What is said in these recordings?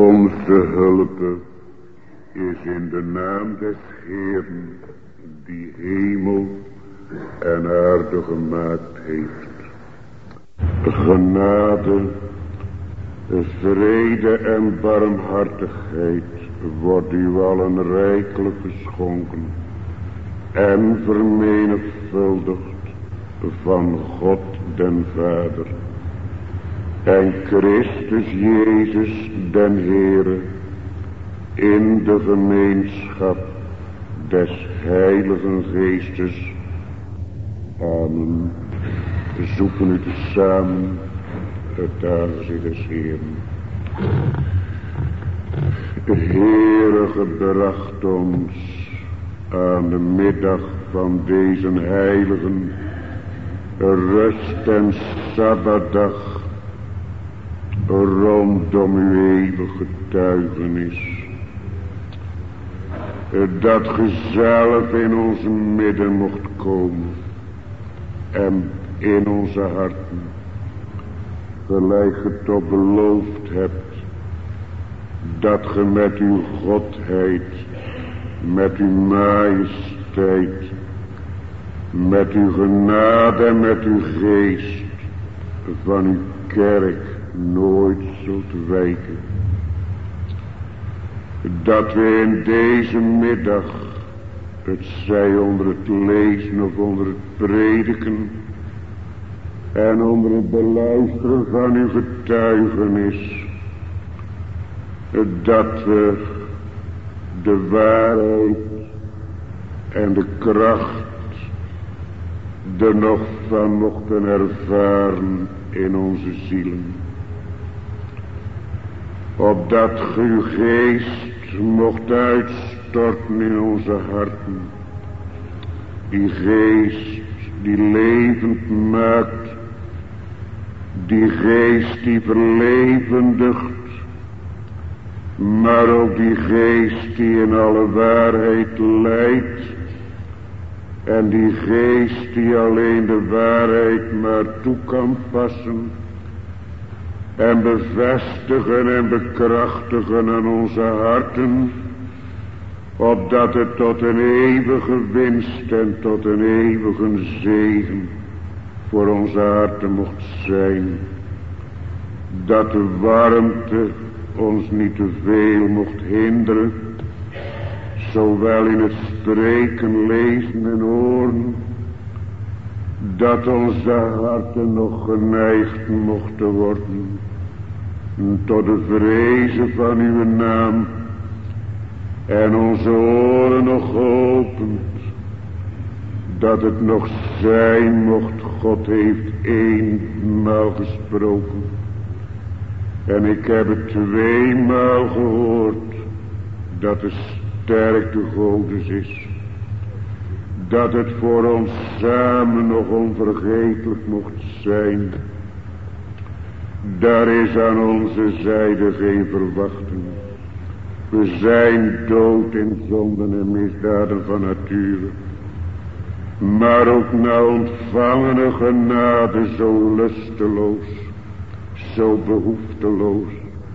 Onze hulp is in de naam des Heeren, die hemel en aarde gemaakt heeft. Genade, vrede en barmhartigheid wordt u allen rijkelijk geschonken en vermenigvuldigd van God den Vader en Christus Jezus den Heere in de gemeenschap des Heiligen Geestes. Amen. We zoeken u tezamen het aangezicht des Heeren. De Heere gebracht ons aan de middag van deze heiligen rust- en sabbatdag rondom uw eeuwige getuigenis. Dat ge zelf in onze midden mocht komen en in onze harten, gelijk ge toch beloofd hebt, dat ge met uw godheid, met uw majesteit, met uw genade en met uw geest van uw kerk nooit zult wijken. Dat we in deze middag, het zij onder het lezen of onder het prediken en onder het beluisteren van uw getuigenis, dat we de waarheid en de kracht er nog van mochten ervaren in onze zielen. Opdat ge uw geest mocht uitstorten in onze harten. Die geest die levend maakt. Die geest die verlevendigt. Maar ook die geest die in alle waarheid leidt. En die geest die alleen de waarheid maar toe kan passen. En bevestigen en bekrachtigen aan onze harten. Opdat het tot een eeuwige winst en tot een eeuwige zegen voor onze harten mocht zijn. Dat de warmte ons niet te veel mocht hinderen. Zowel in het spreken, lezen en horen. Dat onze harten nog geneigd mochten worden tot de vrezen van uw naam. En onze oren nog geopend. Dat het nog zijn mocht, God heeft eenmaal gesproken. En ik heb het tweemaal gehoord. Dat de sterkte Godes is. Dat het voor ons samen nog onvergetelijk mocht zijn. Daar is aan onze zijde geen verwachting. We zijn dood in zonden en misdaden van nature. Maar ook na ontvangene genade zo lusteloos, zo behoefteloos,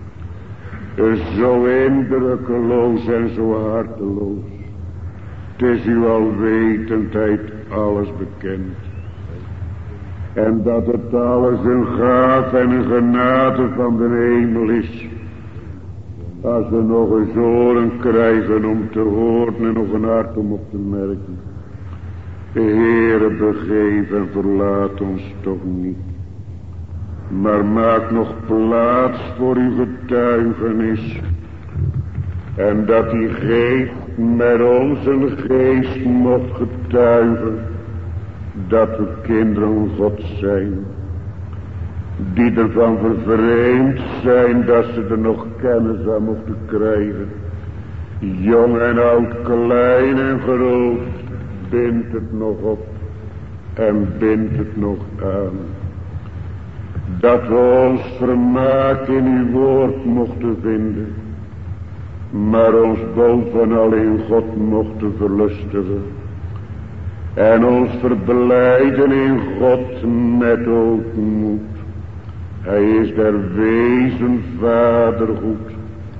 zo indrukkeloos en zo harteloos. Het is uw alwetendheid alles bekend. En dat het alles een gaaf en een genade van de hemel is. Als we nog eens oren krijgen om te horen en nog een hart om op te merken. Heere, begeef en verlaat ons toch niet. Maar maak nog plaats voor uw getuigenis. En dat die geest met onze geest mocht getuigen. Dat we kinderen God zijn. Die ervan vervreemd zijn dat ze er nog kennis aan mochten krijgen. Jong en oud, klein en groot. Bindt het nog op. En bindt het nog aan. Dat we ons vermaak in uw woord mochten vinden. Maar ons bovenal in God mochten verlustigen. En ons verblijden in God met ootmoed. Hij is der wezen vader goed.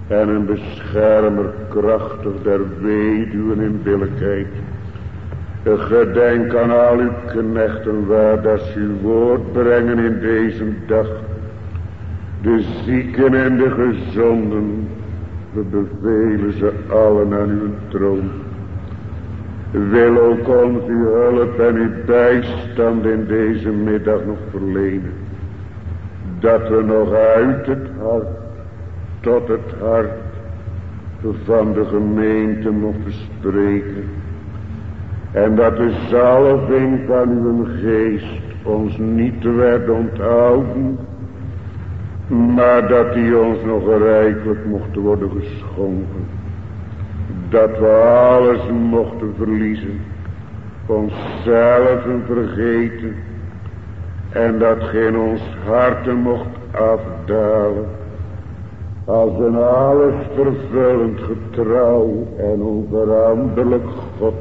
en een beschermer krachtig der weduwen in billijkheid. Gedenk aan al uw knechten waar dat ze uw woord brengen in deze dag. De zieken en de gezonden, we bevelen ze allen aan uw troon. Wil ook ons uw hulp en uw bijstand in deze middag nog verlenen. Dat we nog uit het hart tot het hart van de gemeente mochten spreken. En dat de zalving van uw geest ons niet werd onthouden, maar dat die ons nog rijkelijk mocht worden geschonken. Dat we alles mochten verliezen, onszelf vergeten, en dat geen ons harten mocht afdalen, als een alles vervullend, getrouw en onveranderlijk God,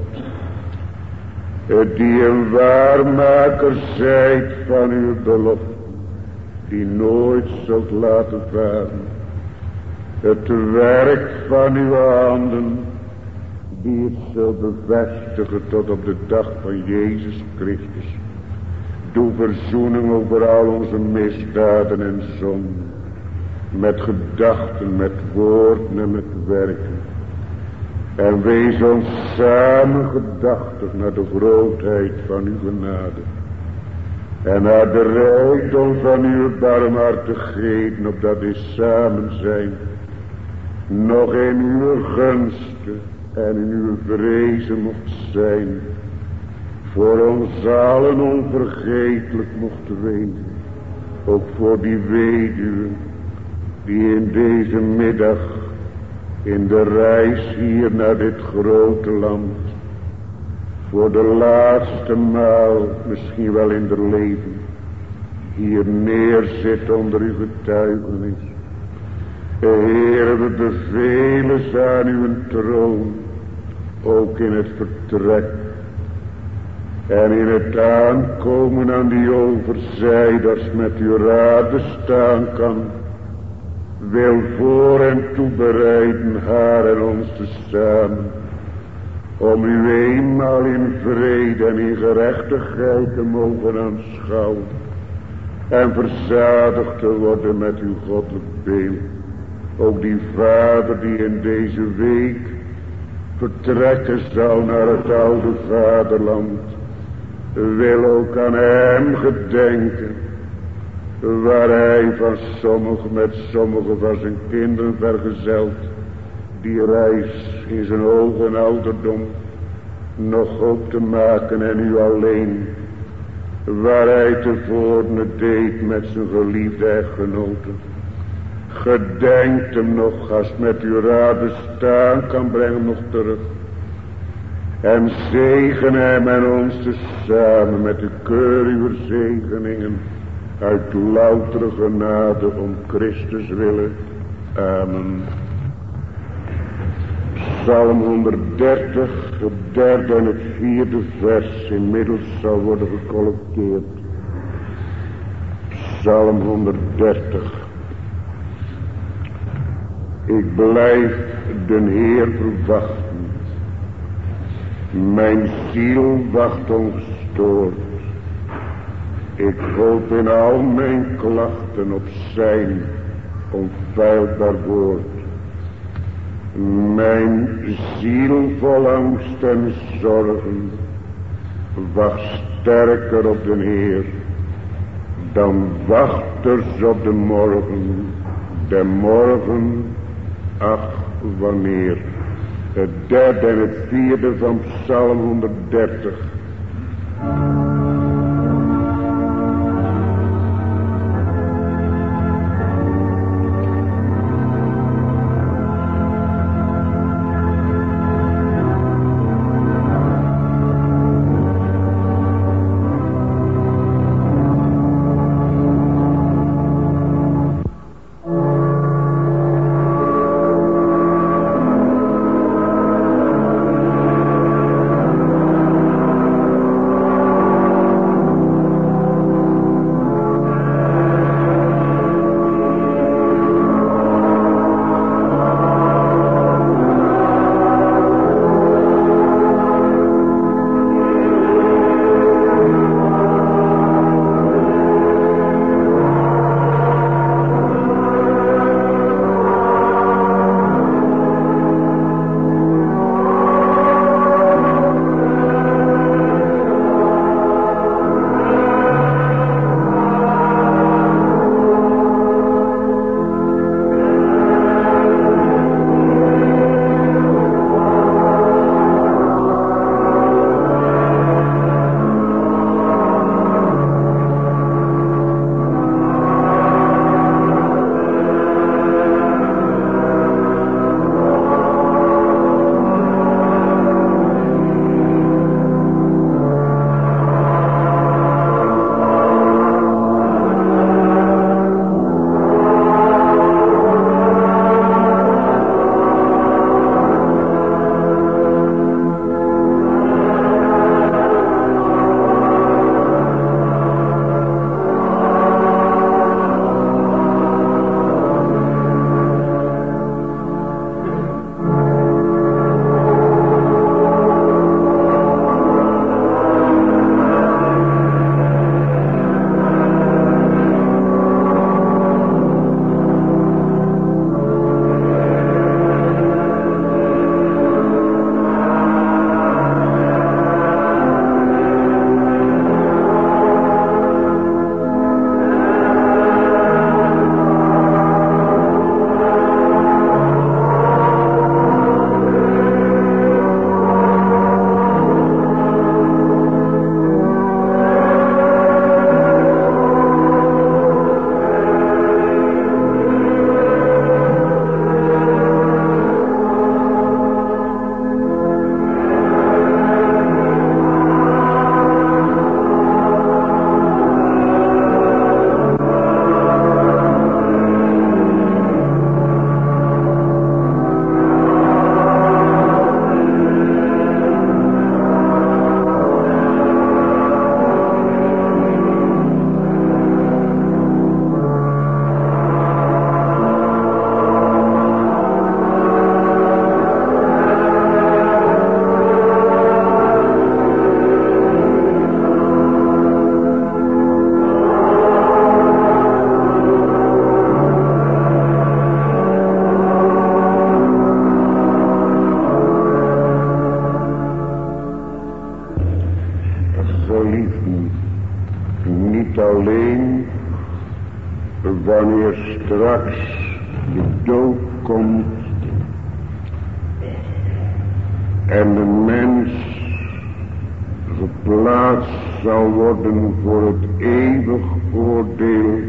die een waarmaker zijt van uw belofte, die nooit zult laten varen. Het werk van uw handen, die het zult bevestigen tot op de dag van Jezus Christus. Doe verzoening over al onze misdaden en zonden, met gedachten, met woorden en met werken. En wees ons samen gedachtig naar de grootheid van uw genade. En naar de rijkdom van uw barmhartigheden, opdat we samen zijn. Nog in uw gunsten en in uw vrezen mocht zijn. Voor ons allen onvergetelijk mocht weten. Ook voor die weduwen die in deze middag in de reis hier naar dit grote land voor de laatste maal, misschien wel in haar leven, hier neerzit onder uw getuigenis. Heer, we bevelen ze aan uw troon, ook in het vertrek en in het aankomen aan die overzijders met uw raden staan kan. Wil voor en toebereiden haar en ons tezamen, om u eenmaal in vrede en in gerechtigheid te mogen aanschouwen en verzadigd te worden met uw goddelijk beeld. Ook die vader die in deze week vertrekken zal naar het oude vaderland, wil ook aan hem gedenken, waar hij met sommige van zijn kinderen vergezeld die reis in zijn hoge ouderdom nog hoop te maken en u alleen, waar hij tevoren deed met zijn geliefde echtgenoten. Gedenkt hem nog, als met uw raden staan kan, brengen nog terug. En zegen hem en ons tezamen met de keur uw zegeningen uit loutere genade om Christus willen. Amen. Psalm 130, het derde en het vierde vers inmiddels zal worden gecollecteerd. Psalm 130. Ik blijf den Heer verwachten. Mijn ziel wacht ongestoord. Ik hoop in al mijn klachten op zijn onfeilbaar woord. Mijn ziel vol angst en zorgen wacht sterker op den Heer dan wachters op de morgen, ach wanneer. Het derde en het vierde van Psalm 130. wanneer straks de dood komt en de mens geplaatst zal worden voor het eeuwig oordeel,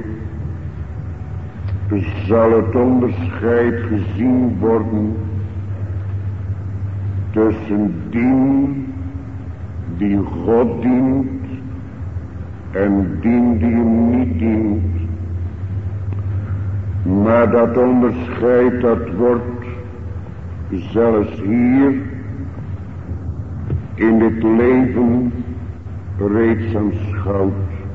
zal het onderscheid gezien worden tussen die God dient en die hem niet dient. Maar dat onderscheid dat wordt zelfs hier in dit leven reeds aanschouwd.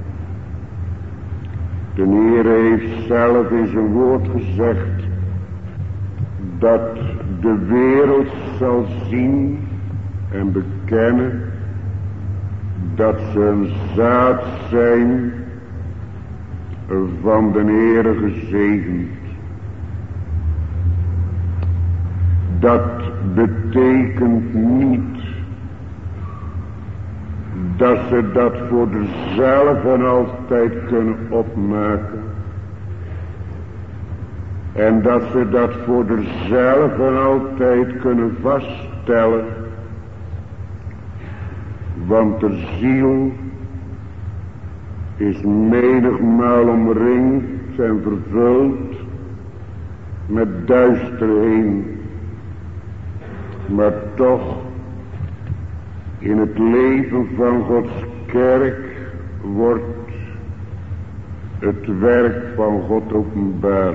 De Heer heeft zelf in zijn woord gezegd dat de wereld zal zien en bekennen dat ze een zaad zijn van de Heere gezegend. Dat betekent niet dat ze dat voor zichzelf en altijd kunnen opmaken. En dat ze dat voor zichzelf en altijd kunnen vaststellen. Want de ziel is menigmaal omringd en vervuld met duisterheden. Maar toch, in het leven van Gods kerk wordt het werk van God openbaar.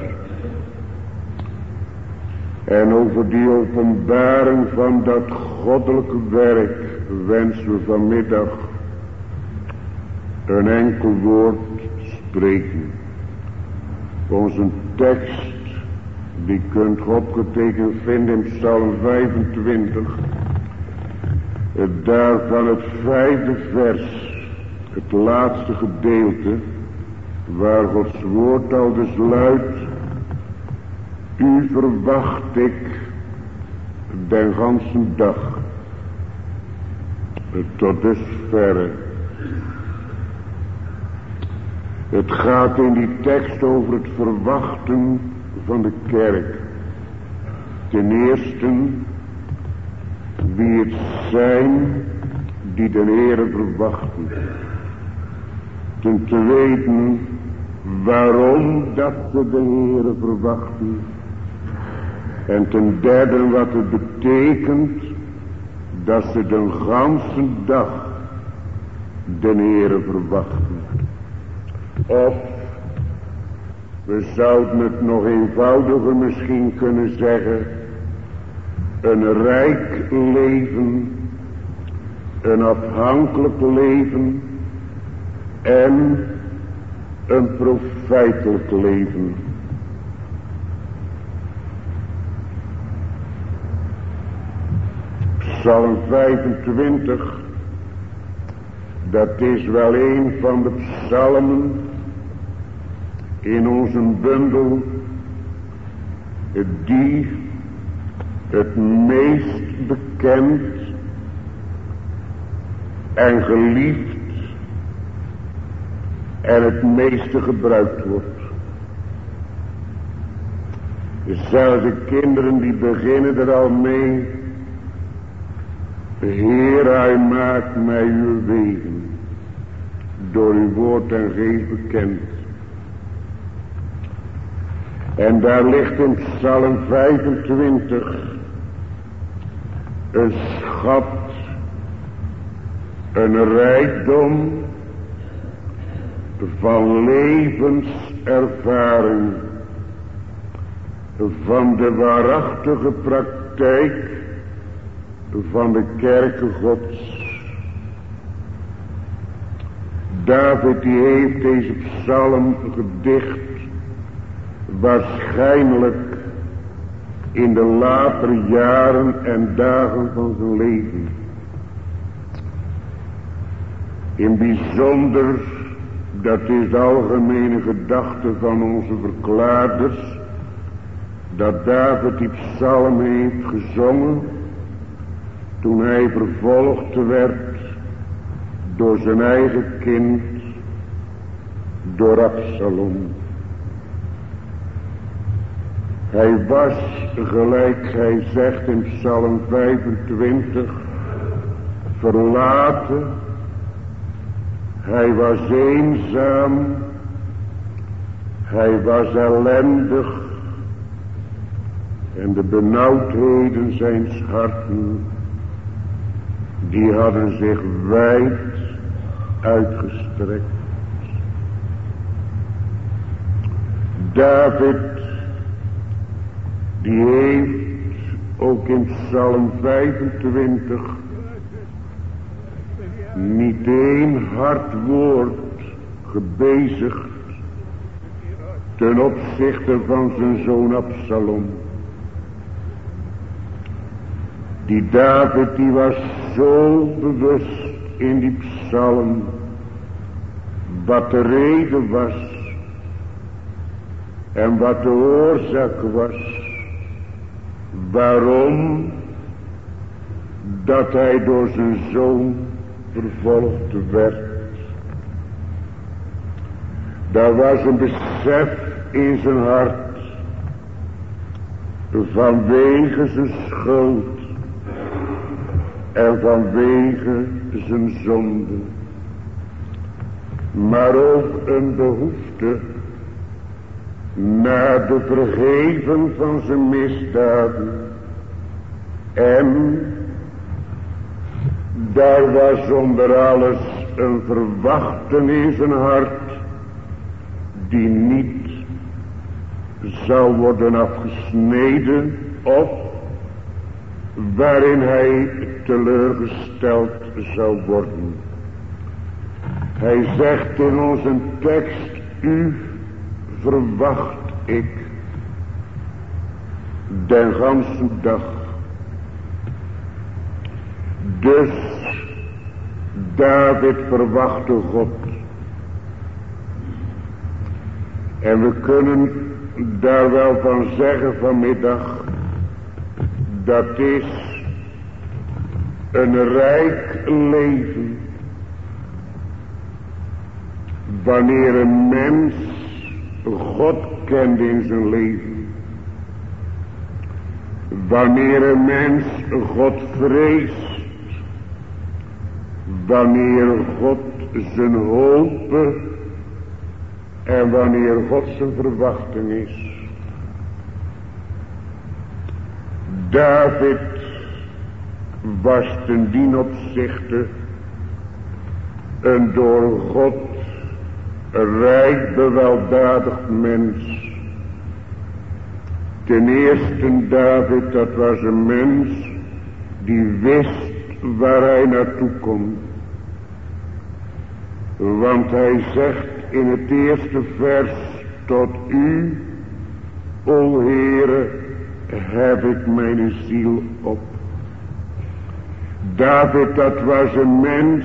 En over die openbaring van dat goddelijke werk wensen we vanmiddag een enkel woord spreken. Onze tekst, die kunt u opgetekend vinden in Psalm 25. Daarvan het 5e vers, het laatste gedeelte, waar Gods woord al dus luidt: u verwacht ik den ganzen dag. Tot dusverre. Het gaat in die tekst over het verwachten van de kerk. Ten eerste, wie het zijn die de Heere verwachten. Ten tweede, waarom dat ze de Heere verwachten. En ten derde, wat het betekent dat ze de ganse dag de Heere verwachten. Of we zouden het nog eenvoudiger misschien kunnen zeggen: een rijk leven, een afhankelijk leven en een profijtelijk leven. Psalm 25, dat is wel een van de psalmen in onze bundel die het meest bekend en geliefd en het meeste gebruikt wordt. Zelfs de kinderen die beginnen er al mee: Heer, hij maakt mij uw wegen door uw woord en geest bekend. En daar ligt in Psalm 25 een schat, een rijkdom van levenservaring, van de waarachtige praktijk van de kerken Gods. David die heeft deze psalm gedicht waarschijnlijk in de latere jaren en dagen van zijn leven. In bijzonder, dat is de algemene gedachte van onze verklaarders, dat David die psalm heeft gezongen toen hij vervolgd werd door zijn eigen kind, door Absalom. Hij was, gelijk hij zegt in Psalm 25, verlaten. Hij was eenzaam. Hij was ellendig. En de benauwdheden zijns harten, die hadden zich wijd uitgestrekt. David, die heeft ook in Psalm 25 niet één hard woord gebezigd ten opzichte van zijn zoon Absalom. Die David, die was zo bewust in die psalm wat de reden was en wat de oorzaak was, waarom dat hij door zijn zoon vervolgd werd. Daar was een besef in zijn hart vanwege zijn schuld en vanwege zijn zonde, maar ook een behoefte naar de vergeven van zijn misdaden. En daar was onder alles een verwachting in zijn hart die niet zou worden afgesneden, of waarin hij teleurgesteld zou worden. Hij zegt in onze tekst: u verwacht ik den ganzen dag. Dus David verwachtte God. En we kunnen daar wel van zeggen vanmiddag, dat is een rijk leven wanneer een mens God kent in zijn leven. Wanneer een mens God vreest. Wanneer God zijn hoop en wanneer God zijn verwachting is. David was ten dien opzichte een door God rijk beweldadigd mens. Ten eerste David, dat was een mens die wist waar hij naartoe komt. Want hij zegt in het eerste vers: tot u, o Heere, heb ik mijn ziel op. David, dat was een mens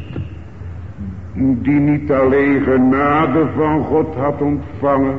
die niet alleen genade van God had ontvangen,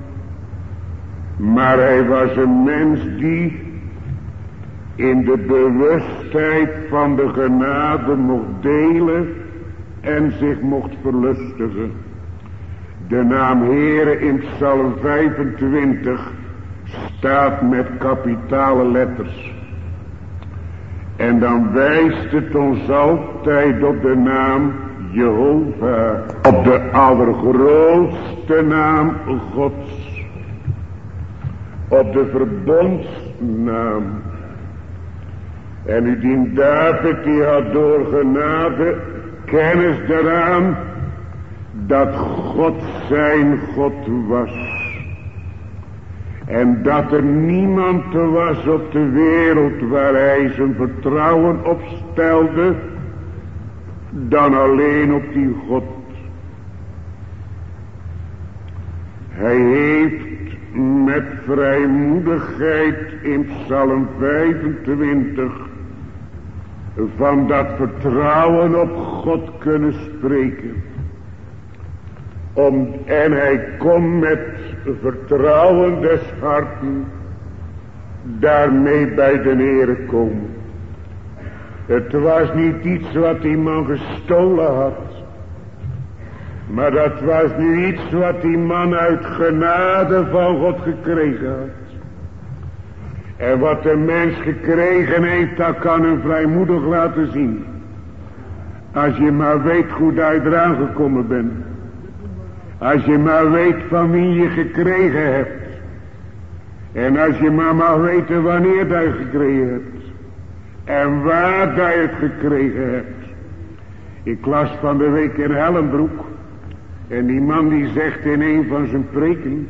maar hij was een mens die in de bewustheid van de genade mocht delen en zich mocht verlustigen. De naam Heere in Psalm 25 staat met kapitale letters. En dan wijst het ons altijd op de naam Jehovah, op de allergrootste naam Gods, op de verbondsnaam. En u dient David, die had door genade kennis daaraan dat God zijn God was. En dat er niemand was op de wereld waar hij zijn vertrouwen op stelde dan alleen op die God. Hij heeft met vrijmoedigheid in Psalm 25 van dat vertrouwen op God kunnen spreken. En hij kon met vertrouwen des harten daarmee bij de Heere komen. Het was niet iets wat die man gestolen had, maar dat was nu iets wat die man uit genade van God gekregen had. En wat een mens gekregen heeft, dat kan hem vrijmoedig laten zien. Als je maar weet hoe dat je eraan gekomen bent. Als je maar weet van wie je gekregen hebt. En als je maar mag weten wanneer dat je gekregen hebt. En waar dat je het gekregen hebt. Ik las van de week in Hellenbroek. En die man die zegt in een van zijn preken.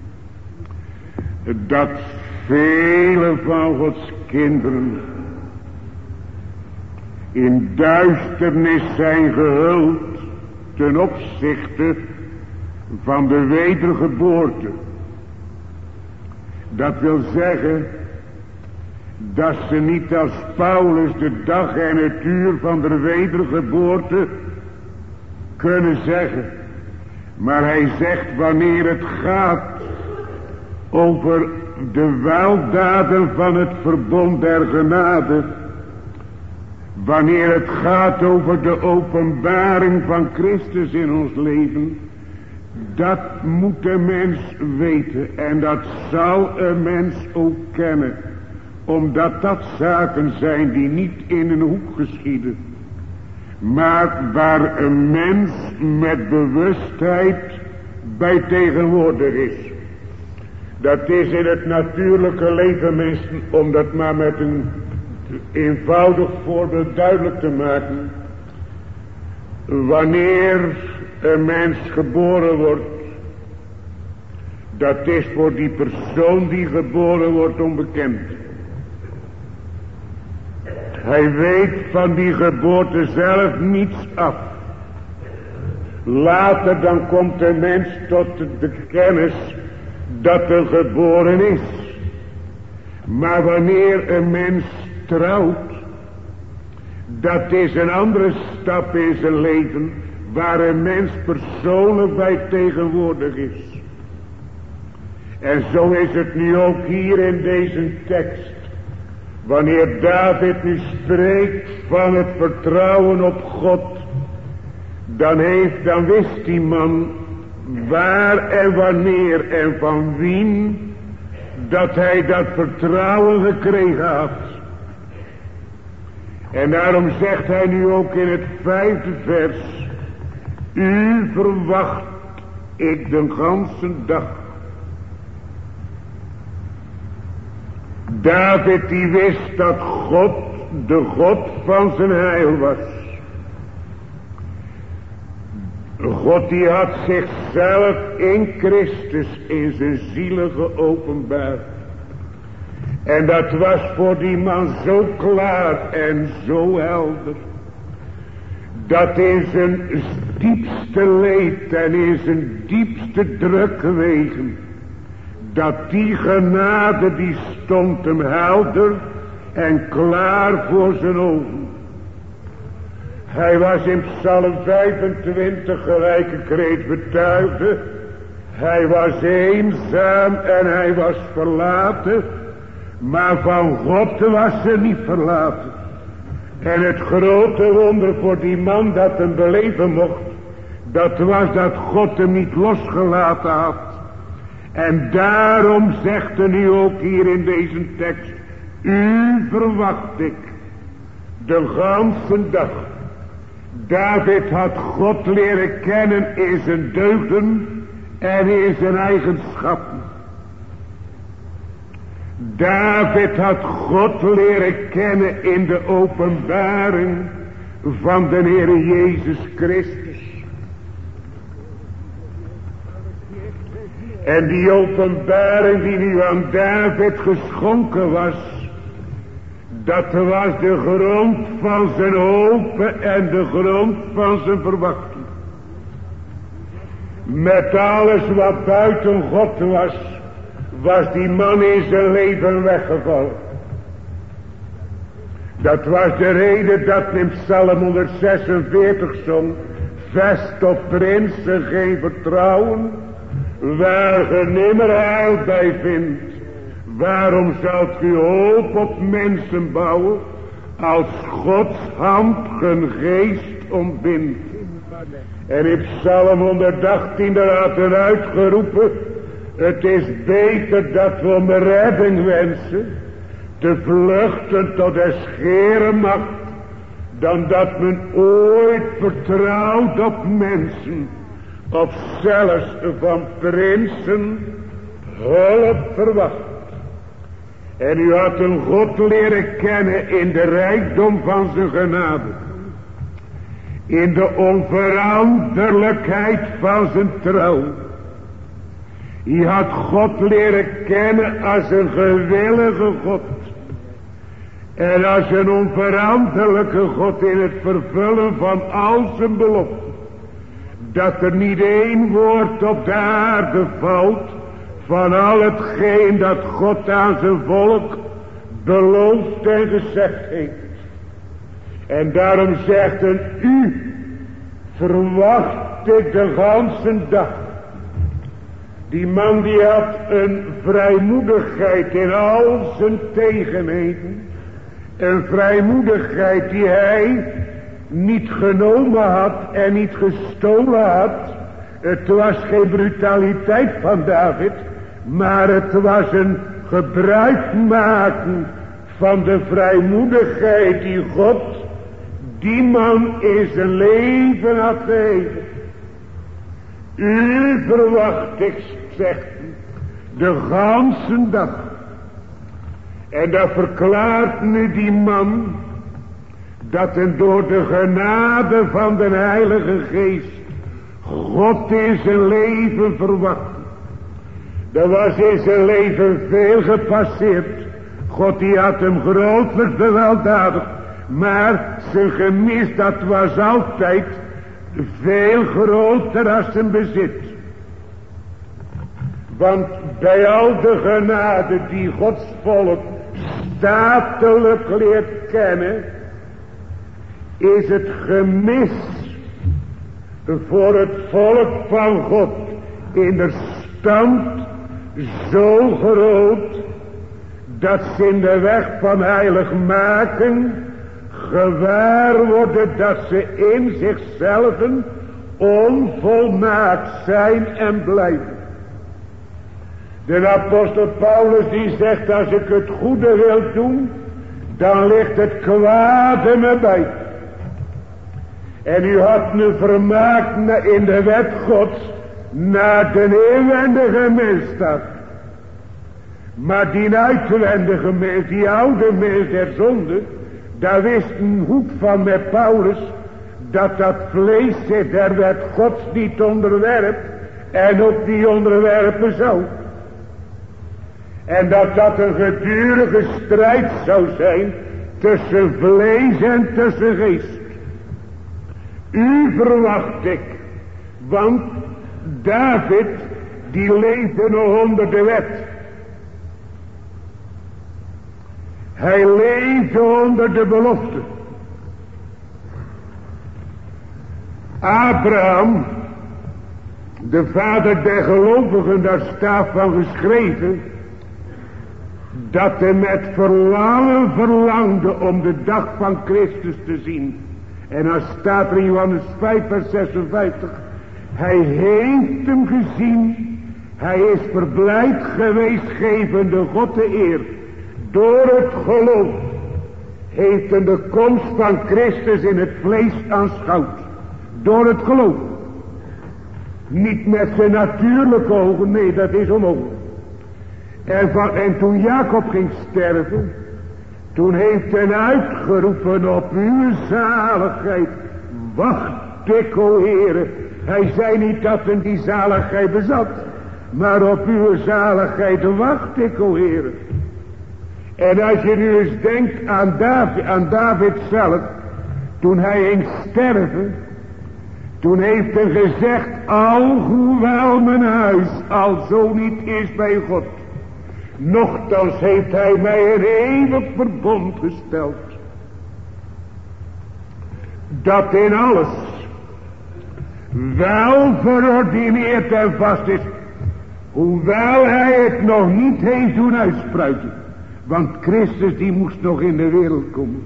Dat vele van Gods kinderen in duisternis zijn gehuld ten opzichte van de wedergeboorte. Dat wil zeggen dat ze niet als Paulus de dag en het uur van de wedergeboorte kunnen zeggen. Maar hij zegt wanneer het gaat over de weldaden van het verbond der genade. Wanneer het gaat over de openbaring van Christus in ons leven. Dat moet een mens weten. En dat zal een mens ook kennen. Omdat dat zaken zijn die niet in een hoek geschieden. Maar waar een mens met bewustheid bij tegenwoordig is. Dat is in het natuurlijke leven, mensen, om dat maar met een eenvoudig voorbeeld duidelijk te maken. Wanneer een mens geboren wordt, dat is voor die persoon die geboren wordt onbekend. Hij weet van die geboorte zelf niets af. Later dan komt de mens tot de kennis dat er geboren is. Maar wanneer een mens trouwt, dat is een andere stap in zijn leven, waar een mens persoonlijk bij tegenwoordig is. En zo is het nu ook hier in deze tekst. Wanneer David nu spreekt van het vertrouwen op God, dan wist die man waar en wanneer en van wie dat hij dat vertrouwen gekregen had. En daarom zegt hij nu ook in het 5e vers. U verwacht ik de ganse dag. David die wist dat God de God van zijn heil was. God die had zichzelf in Christus in zijn zielen geopenbaard. En dat was voor die man zo klaar en zo helder. Dat in zijn diepste leed en in zijn diepste drukke wegen. Dat die genade die stond hem helder en klaar voor zijn ogen. Hij was in Psalm 25 gelijke kreet betuigde. Hij was eenzaam en hij was verlaten. Maar van God was hij niet verlaten. En het grote wonder voor die man dat hem beleven mocht. Dat was dat God hem niet losgelaten had. En daarom zegt hij nu ook hier in deze tekst. U verwacht ik de ganse dag. David had God leren kennen in zijn deugden en in zijn eigenschappen. David had God leren kennen in de openbaring van de Heer Jezus Christus. En die openbaring die nu aan David geschonken was, dat was de grond van zijn hoop en de grond van zijn verwachting. Met alles wat buiten God was, was die man in zijn leven weggevallen. Dat was de reden dat in Psalm 146 zong, vest op prinsen geen vertrouwen, waar ge nimmer heil bij vindt. Waarom zult u hoop op mensen bouwen, als Gods hand geen geest ontbindt? En in Psalm 118 daar had er uitgeroepen, het is beter dat we om redding wensen, te vluchten tot de schere macht, dan dat men ooit vertrouwt op mensen, of zelfs van prinsen hulp verwacht. En u had een God leren kennen in de rijkdom van zijn genade, in de onveranderlijkheid van zijn trouw. U had God leren kennen als een gewillige God, en als een onveranderlijke God in het vervullen van al zijn beloften. Dat er niet één woord op de aarde valt van al hetgeen dat God aan zijn volk beloofd en gezegd heeft. En daarom zegt een u verwacht ik de ganse dag. Die man die had een vrijmoedigheid in al zijn tegenheden. Een vrijmoedigheid die hij niet genomen had en niet gestolen had. Het was geen brutaliteit van David, maar het was een gebruik maken van de vrijmoedigheid die God die man in zijn leven had gegeven. U verwacht ik, zegt hij, de ganse dag. En dat verklaart nu die man dat en door de genade van de Heilige Geest God in zijn leven verwacht. Er was in zijn leven veel gepasseerd. God die had hem grootlijk gewelddadigd, maar zijn gemis dat was altijd veel groter als zijn bezit. Want bij al de genade die Gods volk statelijk leert kennen, is het gemis voor het volk van God in de stand zo groot, dat ze in de weg van heiligmaking gewaar worden dat ze in zichzelf onvolmaakt zijn en blijven. De apostel Paulus die zegt, als ik het goede wil doen, dan ligt het kwade me bij. En u had nu vermaakt in de wet Gods naar de inwendige mens staat. Maar die uitwendige mens, die oude mens der zonde, daar wist een hoek van met Paulus, dat dat vlees zich der wet Gods niet onderwerpt en ook niet onderwerpen zou. En dat dat een gedurige strijd zou zijn tussen vlees en tussen geest. U verwacht ik, want David die leefde nog onder de wet. Hij leefde onder de belofte. Abraham, de vader der gelovigen, daar staat van geschreven dat hij met verlangen verlangde om de dag van Christus te zien. En dan staat er in Johannes 5 vers 56, hij heeft hem gezien, hij is verblijd geweest, gevende God de eer. Door het geloof heeft hem de komst van Christus in het vlees aanschouwd. Door het geloof. Niet met zijn natuurlijke ogen, nee, dat is onmogelijk. En toen Jacob ging sterven, toen heeft hij uitgeroepen op uw zaligheid. Wacht ik, o Heere. Hij zei niet dat hij die zaligheid bezat, maar op uw zaligheid wacht ik, o Heere. En als je nu eens denkt aan David zelf, toen hij ging sterven, toen heeft hij gezegd, alhoewel mijn huis al zo niet is bij God, nochtans heeft hij mij een eeuwig verbond gesteld, dat in alles wel verordineerd en vast is, hoewel hij het nog niet heeft doen uitspruiten. Want Christus die moest nog in de wereld komen.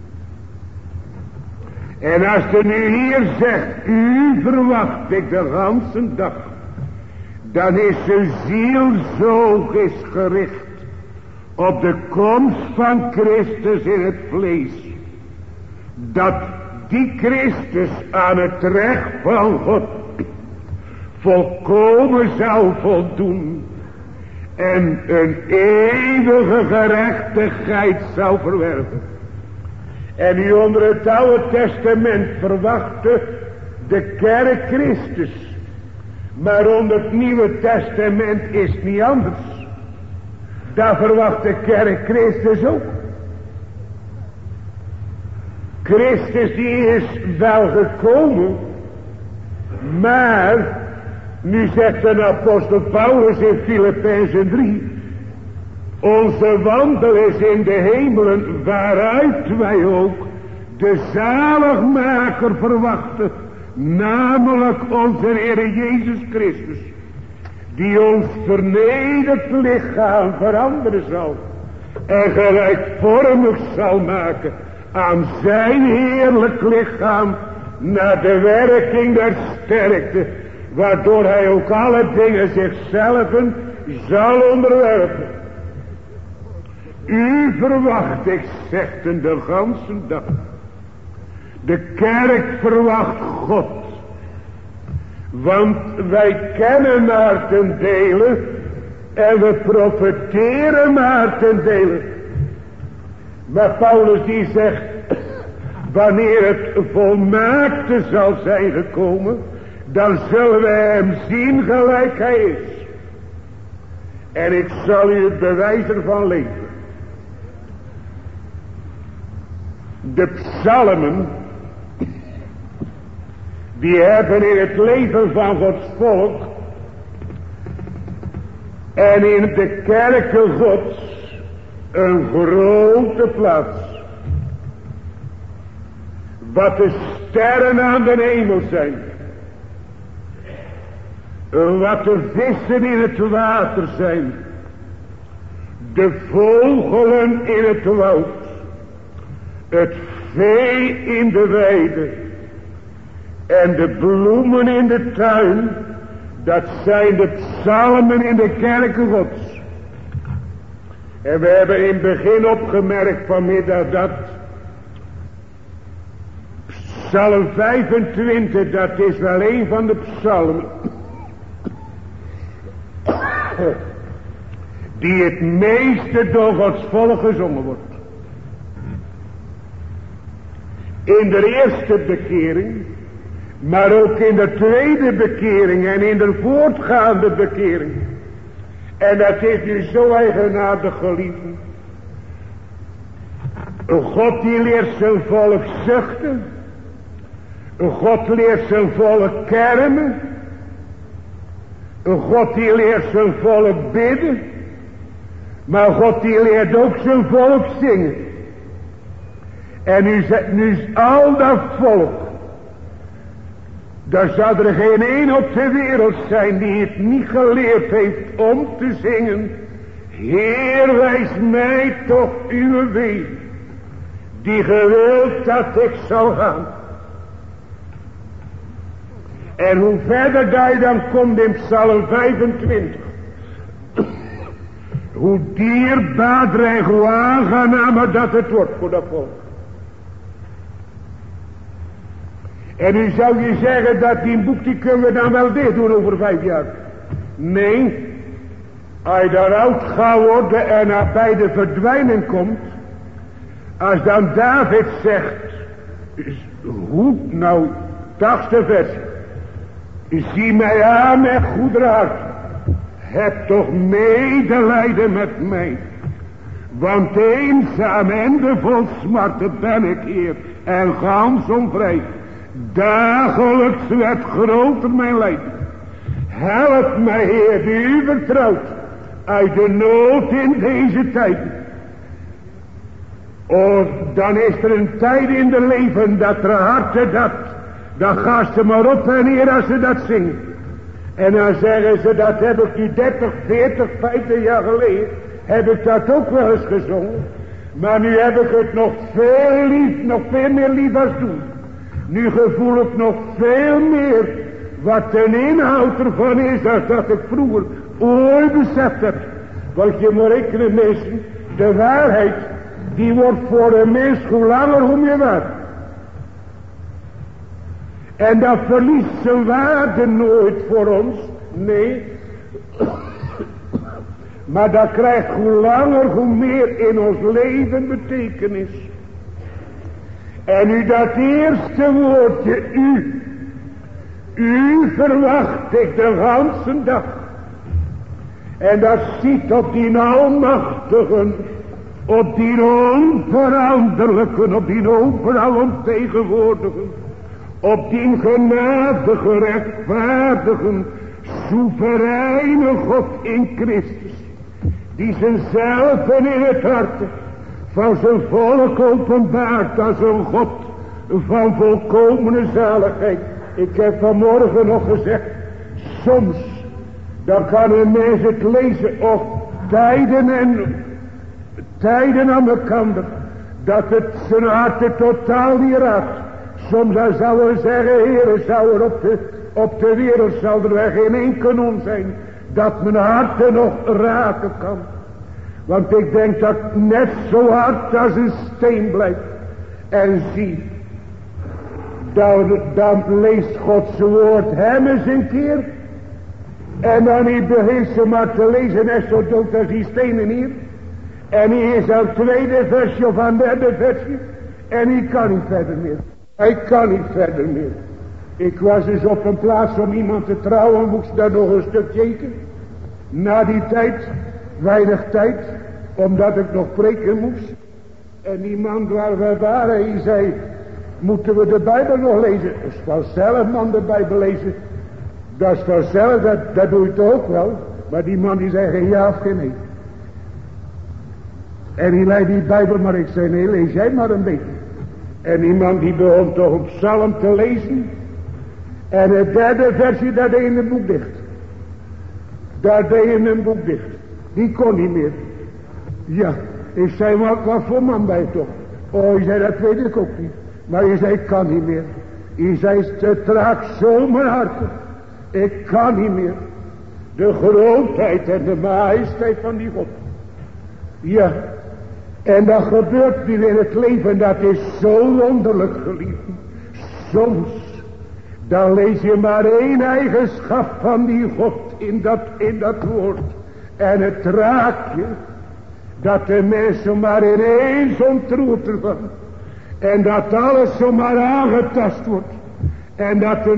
En als er nu hier zegt, u verwacht ik de ganse dag, dan is zijn ziel zo is gericht op de komst van Christus in het vlees, dat die Christus aan het recht van God volkomen zou voldoen en een eeuwige gerechtigheid zou verwerven. En u onder het Oude Testament verwachtte de kerk Christus, maar onder het Nieuwe Testament is het niet anders. Daar verwacht de kerk Christus ook. Christus die is wel gekomen, maar nu zegt de apostel Paulus in Filippenzen 3, onze wandel is in de hemelen, waaruit wij ook de zaligmaker verwachten, namelijk onze Heer Jezus Christus, die ons vernederd lichaam veranderen zal en gelijkvormig zal maken aan zijn heerlijk lichaam, naar de werking der sterkte, waardoor hij ook alle dingen zichzelf zal onderwerpen. U verwacht, ik zegde de ganse dag. De kerk verwacht God. Want wij kennen maar ten dele en we profiteren maar ten dele. Maar Paulus die zegt, wanneer het volmaakte zal zijn gekomen, dan zullen wij hem zien gelijk hij is. En ik zal u het bewijs ervan leveren. De psalmen, die hebben in het leven van Gods volk en in de kerken Gods een grote plaats. Wat de sterren aan de hemel zijn, wat de vissen in het water zijn, de vogelen in het woud, het vee in de weide en de bloemen in de tuin, dat zijn de psalmen in de kerken Gods. En we hebben in het begin opgemerkt vanmiddag dat Psalm 25, dat is wel een van de psalmen die het meeste door Gods volk gezongen wordt. In de eerste bekering, maar ook in de tweede bekering en in de voortgaande bekering. En dat is nu zo eigenaardig, geliefden. Een God die leert zijn volk zuchten. Een God leert zijn volk kermen. Een God die leert zijn volk bidden. Maar God die leert ook zijn volk zingen. En nu al dat volk, daar zou er geen één op de wereld zijn die het niet geleerd heeft om te zingen. Heer, wijs mij toch uw weg, die gewild dat ik zal gaan. En hoe verder daar je dan komt in Psalm 25, hoe dierbaarder en hoe aangenamer dat het wordt voor dat volk. En nu zou je zeggen dat die boek die kunnen we dan wel dicht doen over 5 jaar. Nee, als je daar oud gaat worden en nabij de verdwijning komt, als dan David zegt, hoe nou, 80ste vers, zie mij aan met goede hart, heb toch medelijden met mij, want eenzaam en vol smarten ben ik hier en gans onvrij. Dagelijks werd groter mijn lijden. Help mij, Heer, die u vertrouwt uit de nood in deze tijd. Oh, dan is er een tijd in de leven dat er harten dan gaan ze maar op en neer als ze dat zingen. En dan zeggen ze, dat heb ik nu 30, 40, 50 jaar geleden, heb ik dat ook wel eens gezongen. Maar nu heb ik het nog veel meer lief als toen. Nu gevoel ik nog veel meer wat de inhoud ervan is als dat ik vroeger ooit beseft heb. Want je moet rekenen, mensen, De waarheid, die wordt voor de mens hoe langer hoe meer waar. En dat verliest zijn waarde nooit voor ons. Nee. Maar dat krijgt hoe langer hoe meer in ons leven betekenis. En nu dat eerste woordje, u verwacht ik de ganse dag. En dat ziet op die almachtigen, op die onveranderlijke, op die overal ontegenwoordigen, op die genadige, rechtvaardige, soevereine God in Christus, die zichzelf in het hart van zijn volk openbaart als een God van volkomene zaligheid. Ik heb vanmorgen nog gezegd, soms dan kan een mens het lezen op tijden aan elkaar, dat het zijn hart totaal niet raakt. Soms dan zou we zeggen, Heere, zou er op de wereld zal er geen enkel zijn dat mijn hart er nog raken kan. Want ik denk dat net zo hard als een steen blijft. En zie, dan leest Gods woord hem eens een keer. En dan begint ze maar te lezen, net zo dood als die stenen hier. En hij is aan het tweede versje of aan het derde versje. En hij kan niet verder meer. Hij kan niet verder meer. Ik was dus op een plaats om iemand te trouwen, moest daar nog een stuk eten. Na die tijd, weinig tijd, omdat ik nog preken moest. En die man waar we waren, hij zei, moeten we de Bijbel nog lezen? Dat is vanzelf, man, de Bijbel lezen. Dat is vanzelf, dat doe je toch ook wel. Maar die man die zei geen ja of geen nee. En hij leidde die Bijbel, maar ik zei nee, lees jij maar een beetje. En die man die begon toch een psalm te lezen. En het derde versje, daar deed een boek dicht. Daar deed een boek dicht. Die kon niet meer. Ja, ik zei, wat voor man ben je toch? Oh, hij zei, dat weet ik ook niet. Maar hij zei, ik kan niet meer. Hij zei, het raakt zo mijn hart. Ik kan niet meer. De grootheid en de majesteit van die God. Ja. En dat gebeurt nu in het leven. Dat is zo wonderlijk, geliefd. Soms. Dan lees je maar één eigenschap van die God in dat woord. En het raakt je. Dat de mensen maar ineens ontroert ervan. En dat alles zomaar aangetast wordt. En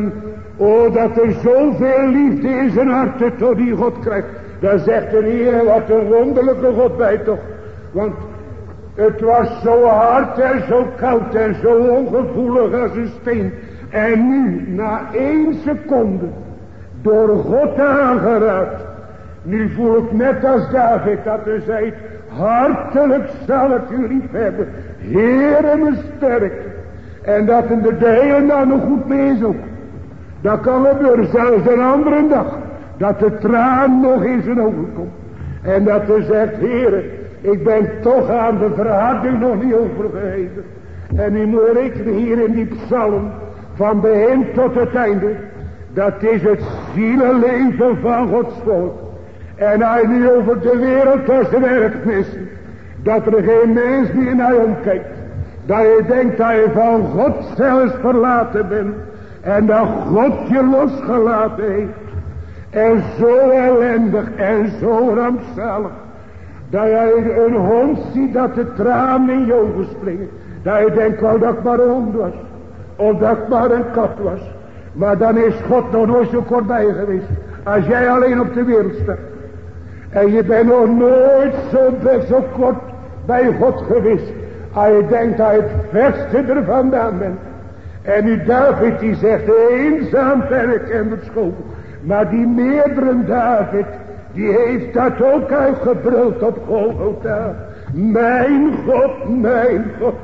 dat er zoveel liefde in zijn hart tot die God krijgt. Dan zegt de Heer, wat een wonderlijke God bij toch. Want het was zo hard en zo koud en zo ongevoelig als een steen. En nu, na 1 seconde, door God aangeraakt. Nu voel ik net als David dat hij zei, hartelijk zal ik u lief hebben. Heere me sterk. En dat hem de hele dag nog goed mee is ook. Dat kan gebeuren, zelfs een andere dag. Dat de traan nog in zijn ogen komt. En dat hij zegt, Heere, ik ben toch aan de verharding nog niet overgegeven. En nu moet ik hier in die psalm, van begin tot het einde. Dat is het zielenleven van Gods volk. En hij nu over de wereld als een erfenis. Dat er geen mens meer naar je omkijkt. Dat je denkt dat je van God zelfs verlaten bent. En dat God je losgelaten heeft. En zo ellendig en zo rampzalig. Dat je een hond ziet dat de tranen in je ogen springen. Dat je denkt wel dat ik maar een hond was. Of dat ik maar een kat was. Maar dan is God nog nooit zo kort bij je geweest. Als jij alleen op de wereld staat. En je bent nog nooit zo kort bij God geweest. Als je denkt dat je het verste er vandaan bent. En nu David die zegt, eenzaam ben ik en verschoven. Maar die meerdere David, die heeft dat ook uitgebruld op Golgotha. Mijn God,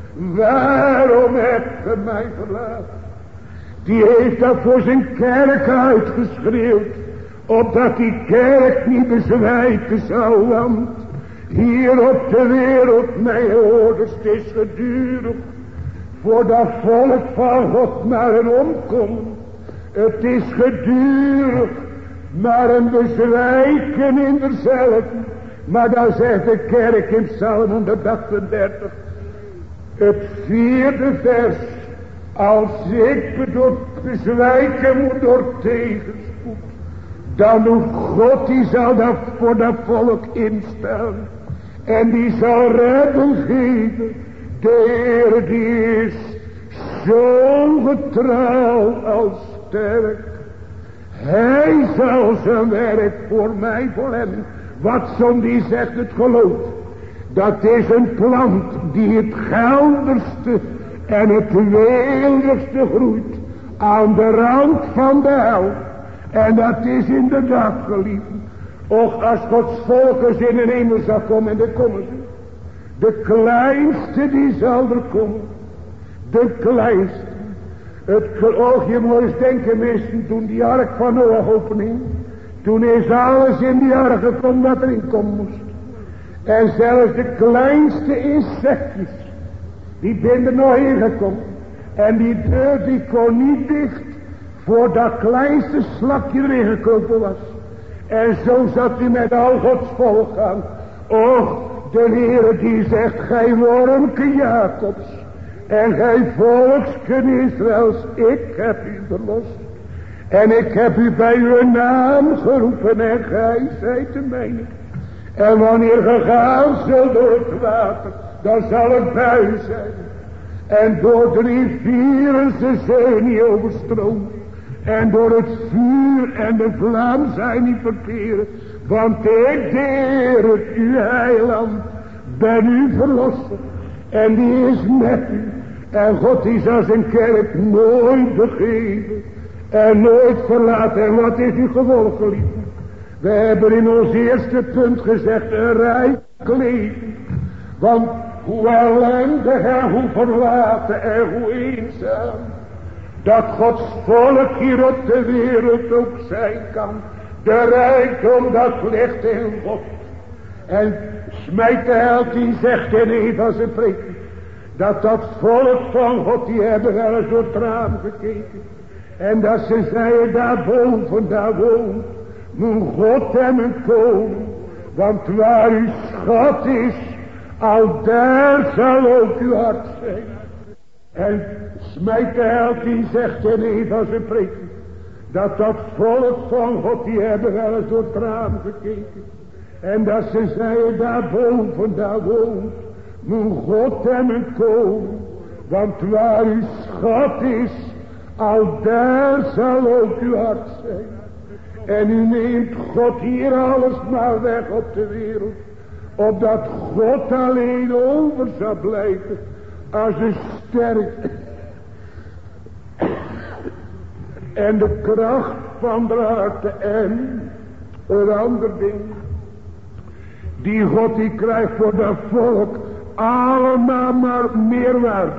waarom heb je mij verlaten? Die heeft dat voor zijn kerk uitgeschreeuwd. Opdat die kerk niet bezwijken zou. Want hier op de wereld, mijn hoorders, het is gedurig. Voor dat volk van God maar een omkomen. Het is gedurig. Maar een bezwijken in derzelfde. Maar dan zegt de kerk in Psalm 138, het 4e vers. Als ik door bezwijken moet door tegenspoed, dan hoeft God, die zal dat voor dat volk instaan. En die zal redden geven. De Heer die is zo getrouw als sterk. Hij zal zijn werk voor mij volenden. Watson die zegt het geloof. Dat is een plant die het gelderste en het weelderste groeit aan de rand van de hel. En dat is inderdaad, geliefd. Och, als Gods volk eens in een hemel zal komen, en dan komen ze. De kleinste die zal er komen. De kleinste. Je moet eens denken, mensen, toen die ark van Noach opening. Toen is alles in die ark gekomen wat erin komen moest. En zelfs de kleinste insectjes, die zijn er nog ingekomen. En die deur die kon niet dicht, voor dat kleinste slakje erin gekropen was. En zo zat hij met al Gods volk aan. Och, de Heere die zegt, gij wormke Jacobs. En gij volksken Israëls, ik heb u verlost. En ik heb u bij uw naam geroepen en gij zijt de mijne. En wanneer ge gaan zult door het water, dan zal het bui zijn. En door de rivieren de zee niet overstromen. En door het vuur en de vlam zijn niet verkeren. Want ik, de Heer, uw heiland, ben u verlosser. En die is met u. En God die zal zijn kerk nooit begeven. En nooit verlaten. En wat is uw gevolg, geliefde? We hebben in ons eerste punt gezegd, een rijk leven. Want hoe ellendig en hoe verlaten en hoe eenzaam, dat Gods volk hier op de wereld ook zijn kan. De rijkdom dat ligt in God. En Smijt de held die zegt in een van zijn preken, dat volk van God, die hebben wel eens door het raam gekeken. En dat ze zeiden, daarboven, daar woont mijn God en mijn koning. Want waar uw schat is, al daar zal ook uw hart zijn. En Smijt de held die zegt in een van zijn preken, dat volk van God, die hebben wel eens door het raam gekeken. En dat ze zeiden, daarboven, daar woont mijn God en mijn koning. Want waar uw schat is, al daar zal ook uw hart zijn. En u neemt God hier alles maar weg op de wereld, opdat God alleen over zal blijven als een sterk en de kracht van de harte. En een ander ding, die God die krijgt voor dat volk allemaal maar meerwaarde,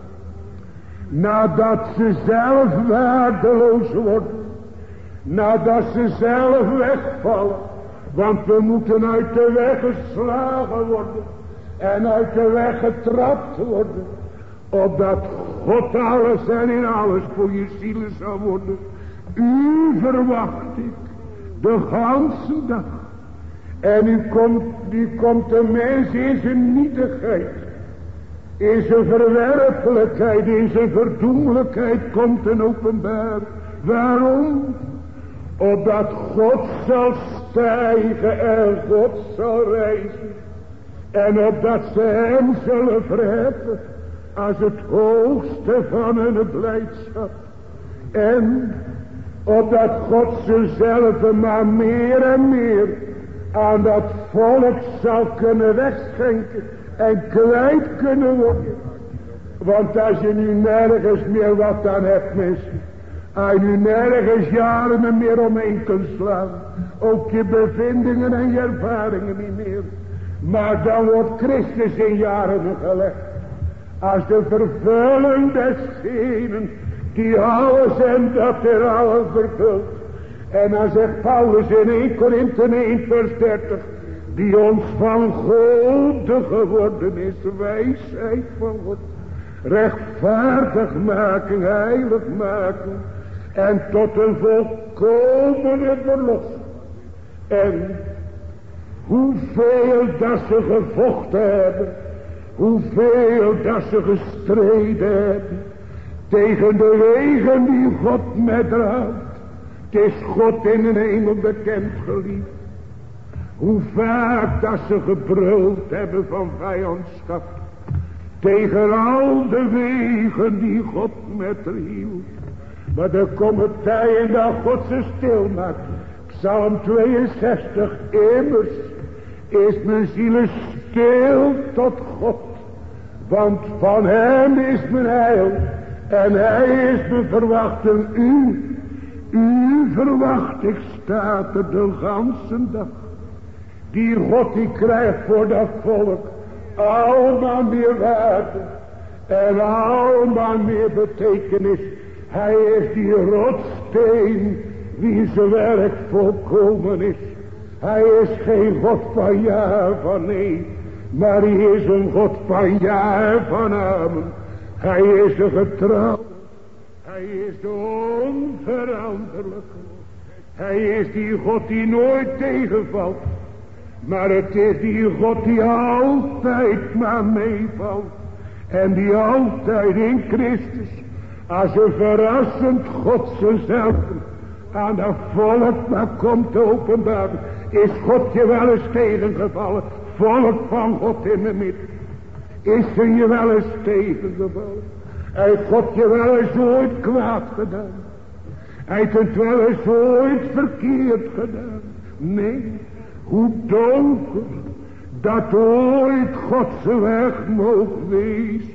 nadat ze zelf waardeloos worden, nadat ze zelf wegvallen. Want we moeten uit de weg geslagen worden en uit de weg getrapt worden, opdat God alles en in alles voor je zielen zal worden. U verwacht ik de ganse dag. En u komt de mens in zijn nietigheid, in zijn verwerpelijkheid, in zijn verdoemelijkheid komt een openbaar. Waarom? Opdat God zal stijgen en God zal rijzen. En opdat ze hem zullen verheffen als het hoogste van hun blijdschap. En opdat God zichzelf maar meer en meer aan dat volk zal kunnen wegschenken en kwijt kunnen worden. Want als je nu nergens meer wat aan hebt, mensen, als je nu nergens jaren meer omheen kunt slaan, ook je bevindingen en je ervaringen niet meer, maar dan wordt Christus in jaren gelegd als de vervulling desgenen die alles en dat er alles vervult. En dan zegt Paulus in 1 Korinthe 1 vers 30, die ons van God geworden is, wijsheid van God, rechtvaardigmaking, heiligmaking en tot een volkomene verlossing. En Hoeveel dat ze gevochten hebben. Hoeveel dat ze gestreden hebben. Tegen de wegen die God met houdt. Het is God in de hemel bekend, geliefd. Hoe vaak dat ze gebruld hebben van vijandschap. Tegen al de wegen die God met haar hield. Maar er komen tijden dat God ze stil maakt. Psalm 62. Immers is mijn ziel stil tot God. Want van hem is mijn heil. En hij is mijn verwachting. U verwacht ik, staat er de ganse dag. Die God die krijgt voor dat volk allemaal meer waarde. En allemaal meer betekenis. Hij is die rotsteen wie zijn werk volkomen is. Hij is geen God van ja, van nee. Maar hij is een God van ja en van amen. Hij is de getrouw. Hij is de onveranderlijke. Hij is die God die nooit tegenvalt. Maar het is die God die altijd maar meevalt. En die altijd in Christus als een verrassend God zichzelf aan dat volk maar komt te openbaren. Is God je wel eens tegengevallen? Volk van God in de midden. Is er je wel eens tegengevallen? Heeft God je wel eens ooit kwaad gedaan? Heeft het wel eens ooit verkeerd gedaan? Nee. Hoe donker dat ooit Gods weg mocht wezen.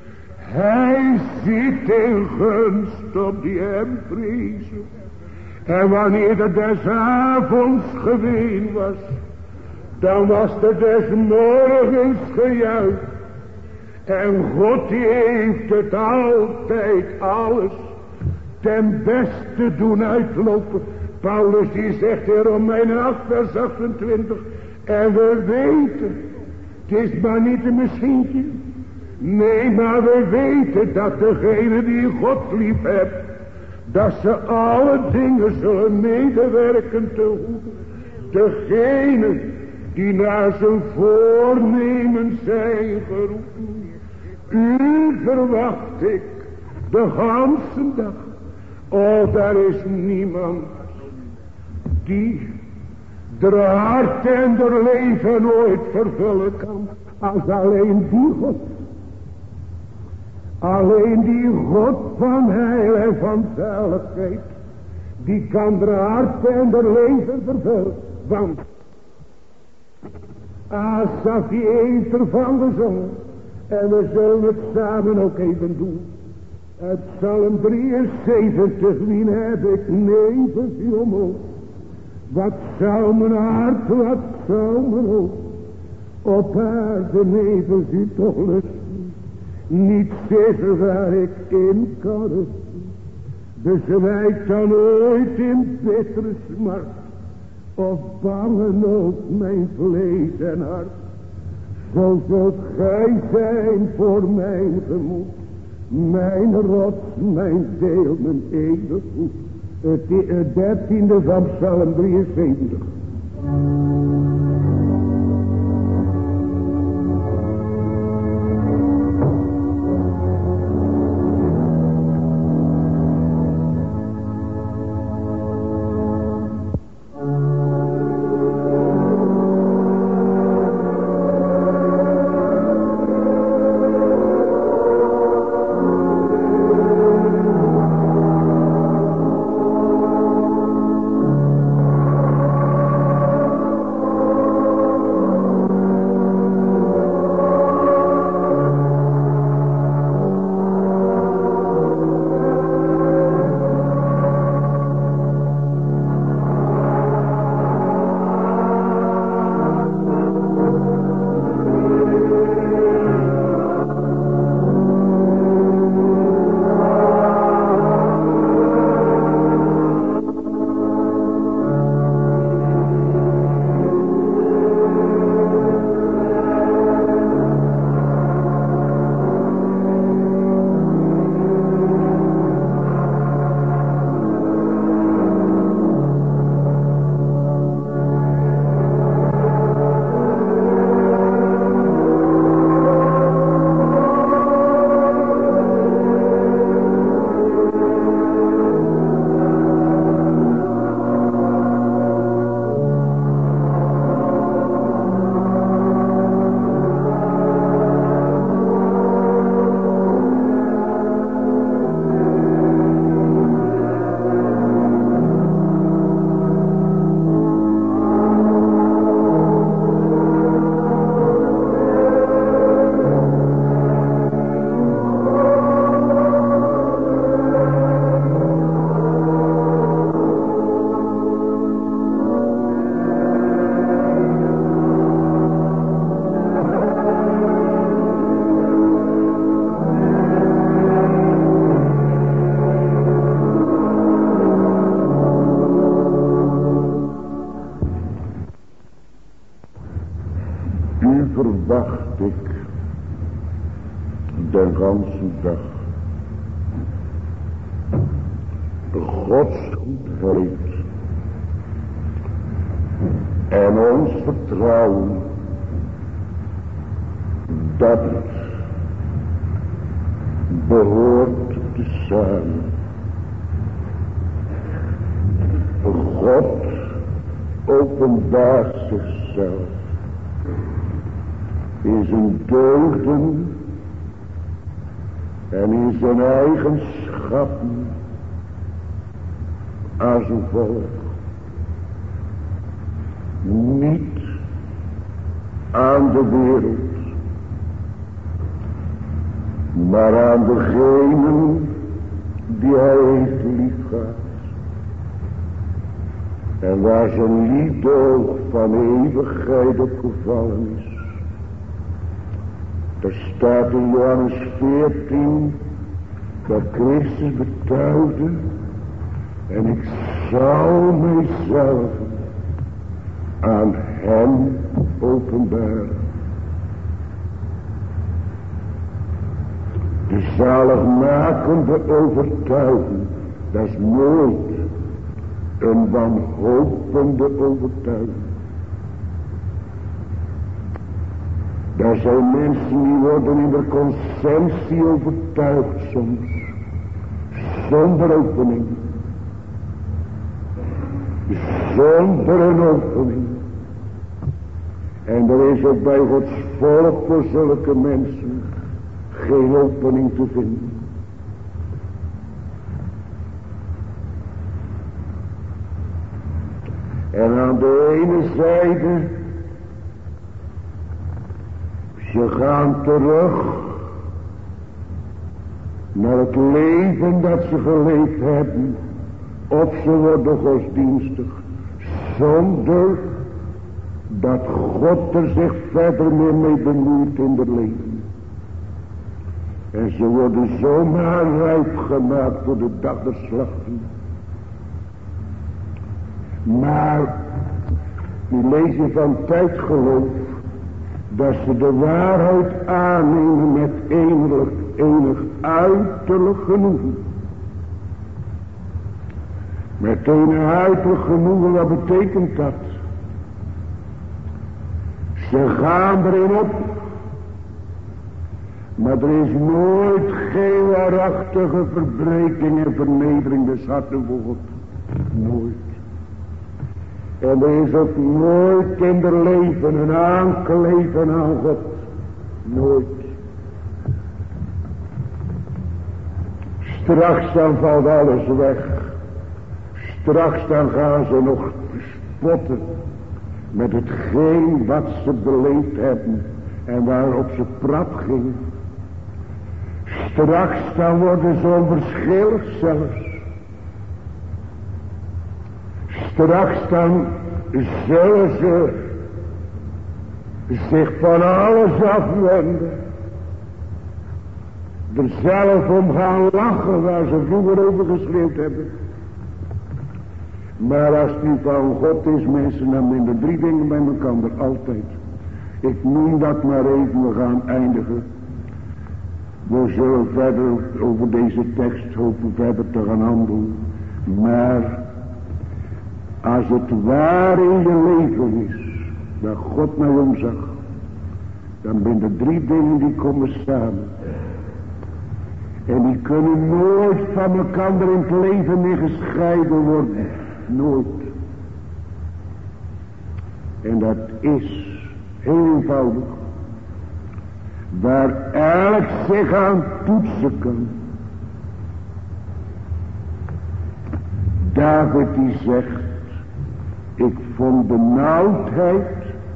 Hij zit in gunst op die hem vrezen. En wanneer er des avonds geween was, dan was er des morgens gejuich. En God die heeft het altijd alles ten beste doen uitlopen. Paulus die zegt in Romeinen 8 vers 28. En we weten, het is maar niet een misschientje. Nee, maar we weten dat degene die God lief heeft, dat ze alle dingen zullen medewerken te goede. Degene die naar zijn voornemen zijn geroepen. U verwacht ik de ganse dag. Oh, daar is niemand die de hart en de leven ooit vervullen kan als alleen die God. Alleen die God van heil en van zaligheid, die kan de hart en de leven vervullen. Want Asaf die heeft ervan gezongen. En we zullen het samen ook even doen. Het Psalm 73, wie heb ik nevens u omhoog. Wat zou mijn hart, wat zou mijn hoofd op aarde nevens u toch lusten. Niet zeggen waar ik in kan rusten. Bezwijkt dan ooit in bittere smart. Of bange nood mijn vlees en hart. Zo zult gij zijn voor mijn gemoed. Mijn rots, mijn deel, mijn eeuwig goed. Het 13e van Psalm 73. nu verwacht ik de ganse dag Gods goedheid en ons vertrouwen dat het behoort te zijn. God openbaart zichzelf in zijn deugden en in zijn eigenschappen als een volk. Niet aan de wereld, maar aan degenen die hij heeft liefgehad. En waar zijn liefdeoog van eeuwigheid op gevallen is. Er staat in Johannes 14 dat Christus betuigde: en ik zal mijzelf aan hem openbaren. De zaligmakende overtuiging, dat is nooit een wanhopende overtuiging. Daar zijn mensen die worden in de consensie overtuigd soms, zonder opening. Zonder een opening. En er is ook bij Gods volk voor zulke mensen geen opening te vinden. En aan de ene zijde, ze gaan terug naar het leven dat ze geleefd hebben, of ze worden godsdienstig, zonder dat God er zich verder meer mee bemoeit in het leven. En ze worden zomaar rijp gemaakt voor de dag der slachting. Maar nu lees je van tijdgeloof dat ze de waarheid aannemen met enig uiterlijk genoegen. Met enig uiterlijk genoegen, wat betekent dat? Ze gaan erin op, maar er is nooit geen waarachtige verbreking en vernedering des harten voor God. Nooit. En er is ook nooit in de leven een aankleven aan God. Nooit. Straks dan valt alles weg. Straks dan gaan ze nog spotten met hetgeen wat ze beleefd hebben en waarop ze prat gingen. Straks dan worden ze onverschillig zelfs. Straks dan zullen ze zich van alles afwenden. Er zelf om gaan lachen waar ze vroeger over geschreeuwd hebben. Maar als het nu van God is, mensen, dan minder drie dingen bij elkaar, altijd. Ik noem dat maar even, we gaan eindigen. We zullen verder over deze tekst hopen verder te gaan handelen. Maar als het waar in je leven is, dat God naar omzag, dan zijn er drie dingen die komen samen. En die kunnen nooit van elkaar in het leven meer gescheiden worden. Nooit. En dat is heel eenvoudig. Waar elk zich aan toetsen kan. David die zegt: ik vond benauwdheid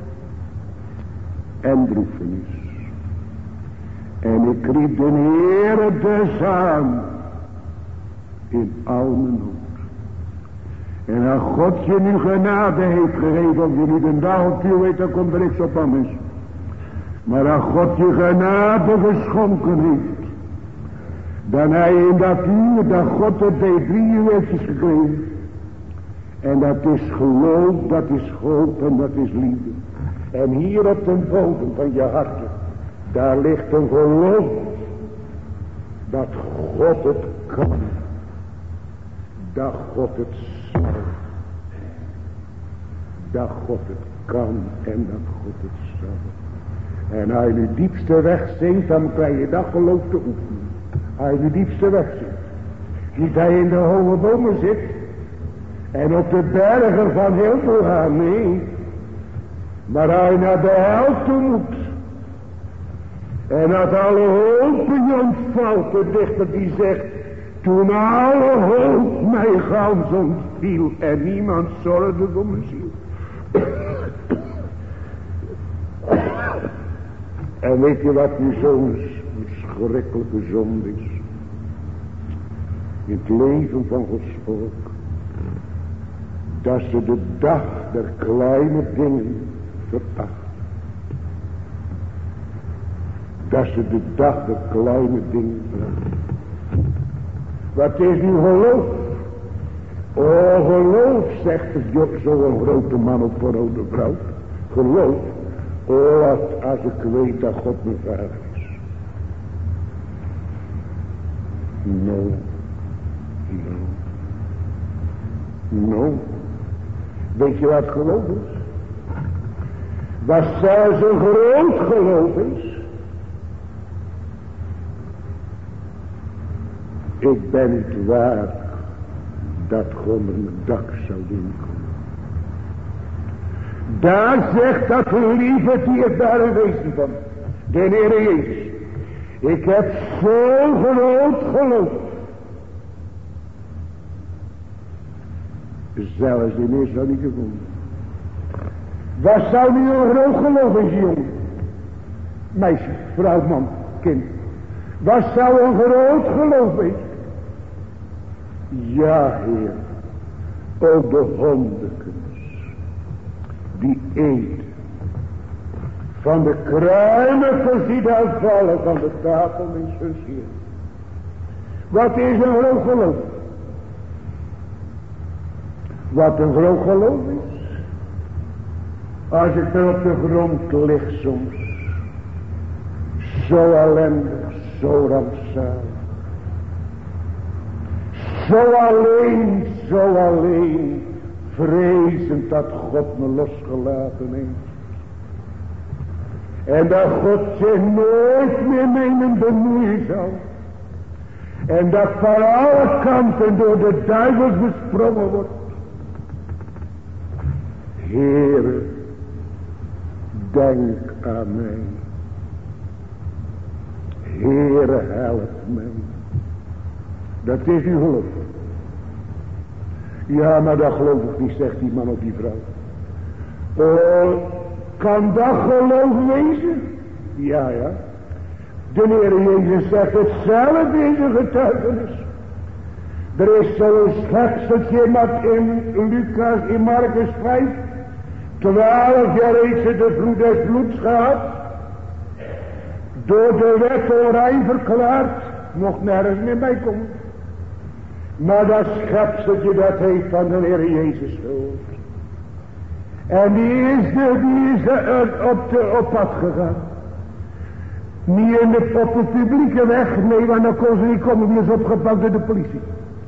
en droefenis. En ik riep de Heere dus aan in al mijn nood. En als God je nu genade heeft gegeven, of je niet een dag of vier weet, dan komt er niks op aan is. Maar als God je genade geschonken heeft, dan hij in dat uur dat God het deed 3 uurtjes gekregen. En dat is geloof, dat is hoop en dat is liefde. En hier op de bodem van je hart, daar ligt een geloof dat God het kan. Dat God het zal. Dat God het kan en dat God het zal. En als je de diepste weg zingt, dan krijg je dat geloof te oefenen. Als je de diepste weg zingt. Niet dat je in de hoge bomen zit. En op de bergen van heel veel gaan, nee. Maar als je naar de hel toe moet. En dat alle hoop in je ontvalt, de dichter die zegt. Toen alle hoop mij gans ontviel en niemand zorgde voor mijn ziel. En weet je wat nu zo'n schrikkelijke zonde is? In het leven van Gods volk. Dat ze de dag der kleine dingen verachten. Dat ze de dag der kleine dingen verachten. Wat is nu geloof? Oh, geloof, zegt zo'n grote man op een rode vrouw. Geloof. Oh, als ik weet dat God mijn vader is. No. Weet je wat geloof is? Wat zelfs een groot geloof is. Ik ben niet waard dat God mijn dak zou inkomen. Daar zegt dat lieve dierbare wezen van de Heer Jezus. Ik heb zo'n groot geloof. Zelfs in Israël niet gevonden. Wat zou nu een groot geloof is, jongen? Meisje, vrouw, man, kind. Wat zou een groot geloof zijn? Ja, Heer. Ook de hondekens. Die eet. Van de kruimels die daar vallen van de tafel in zijn ziel. Wat is een groot geloof? Wat een groot geloof is. Als ik er op de grond lig soms. Zo ellendig, zo rampzalig. Zo alleen. Vrezend dat God me losgelaten heeft. En dat God zich nooit meer mee me bemoeien zal. En dat van alle kanten door de duivels besprongen wordt. Heere, denk aan mij. Heere, help mij. Dat is uw geloof. Ja, maar dat geloof ik niet, zegt die man of die vrouw. Oh, kan dat geloof wezen? Ja. De Heer Jezus zegt hetzelfde in zijn getuigenis. Er is zo'n schepseltje wat in Lucas, in Marcus 5. 12 jaar heeft ze de vloed des bloeds gehad. Door de wet onrein verklaard. Mocht nergens meer bij komen. Maar dat schepseltje dat heeft van de Heer Jezus gehoord. En die is op pad gegaan. Niet op de publieke weg. Nee, want dan kon ze niet komen. Die is opgepakt door de politie.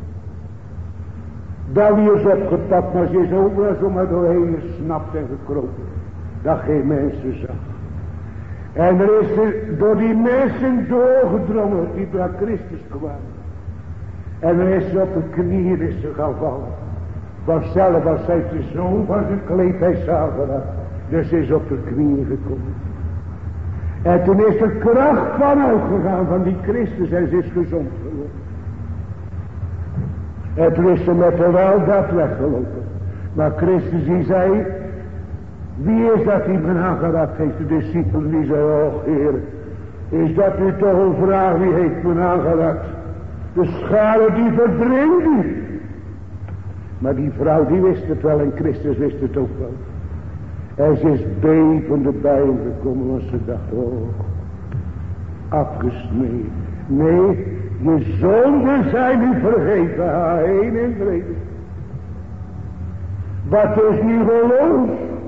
Dat wie is opgepakt, maar ze is overal zomaar doorheen gesnapt en gekropen. Dat geen mensen zag. En er is door die mensen doorgedrongen die bij Christus kwamen. En dan is ze op de knieën is ze gaan vallen. Vanzelf als zij de zoon van zijn kleed heeft aangeraakt. Dus ze is op de knieën gekomen. En toen is er kracht van uitgegaan van die Christus en ze is gezond geworden. En toen is ze met geweld dat weggelopen. Maar Christus die zei, wie is dat die me aangeraakt heeft? De discipelen die zei, oh Heer, is dat nu toch een vraag, wie heeft me aangeraakt? De schade die verdringt u. Maar die vrouw die wist het wel en Christus wist het ook wel. En ze is bevende bij hem gekomen, want ze dacht, oh, afgesneden. Nee, je zonden zijn u vergeven, ga heen in vrede. Wat is nu geloof?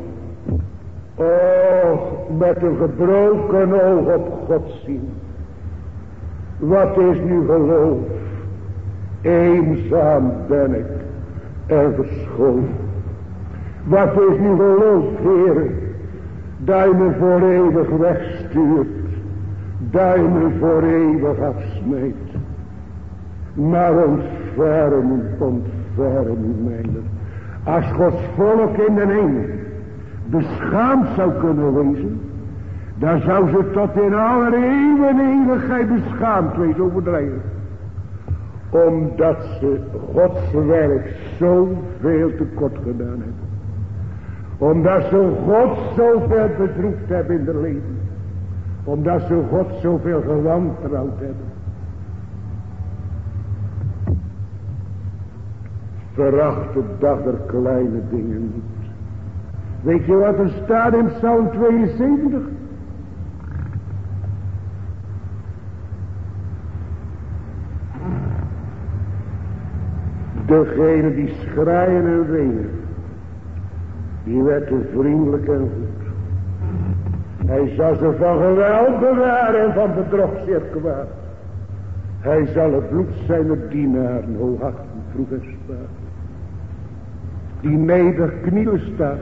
Oh, met een gebroken oog op God zien. Wat is nu geloof? Eenzaam ben ik en verscholen. Wat is nu geloof, Heer? Dat je me voor eeuwig wegstuurt. Dat je me voor eeuwig afsmeet. Maar ontferm mijne. Als Gods volk in de hemel beschaamd zou kunnen wezen, dan zou ze tot in alle eeuwigheid beschaamd wezen, overdrijven. Omdat ze Gods werk zoveel tekort gedaan hebben. Omdat ze God zoveel bedroefd hebben in het leven. Omdat ze God zoveel gewantrouwd hebben. Veracht de dag der kleine dingen niet. Weet je wat er staat in Psalm 72? Degene die schreien en wenen, die werden vriendelijk en goed. Hij zal ze van geweld bewaren en van bedrog zeer kwaad. Hij zal het bloed zijner dienaren hooghartig vroeg en spaar. Die nederknielen staat.